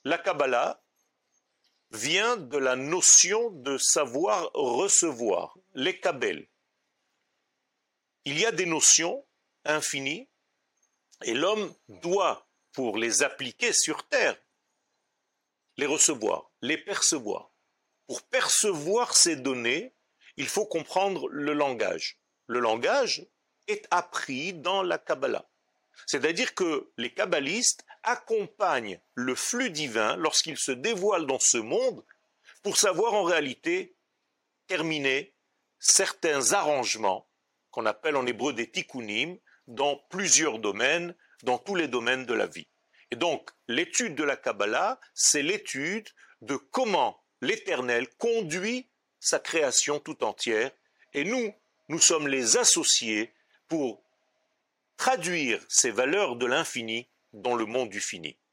La Kabbalah vient de la notion de savoir recevoir, les kabel. Il y a des notions infinies et l'homme doit, pour les appliquer sur terre, les recevoir, les percevoir. Pour percevoir ces données, il faut comprendre le langage. Le langage est appris dans la Kabbalah. C'est-à-dire que les kabbalistes accompagnent le flux divin lorsqu'il se dévoile dans ce monde pour savoir en réalité terminer certains arrangements qu'on appelle en hébreu des tikkunim dans plusieurs domaines, dans tous les domaines de la vie. Et donc, l'étude de la Kabbalah, c'est l'étude de comment l'Éternel conduit sa création tout entière et nous sommes les associés pour traduire ces valeurs de l'infini dans le monde du fini.